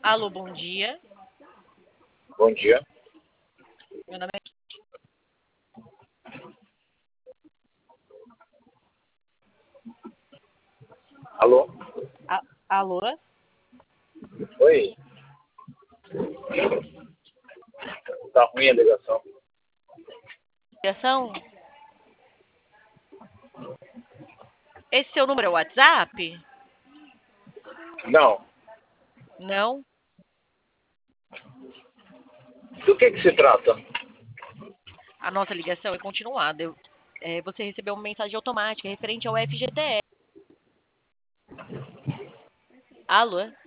Alô, bom dia. Bom dia. Meu nome é... Alô? Alô? Oi? Tá ruim a ligação? Ligação? Esse seu número é o WhatsApp? Não. Não? Do que se trata? A nossa ligação é continuada. Você recebeu uma mensagem automática referente ao FGTS. Alô?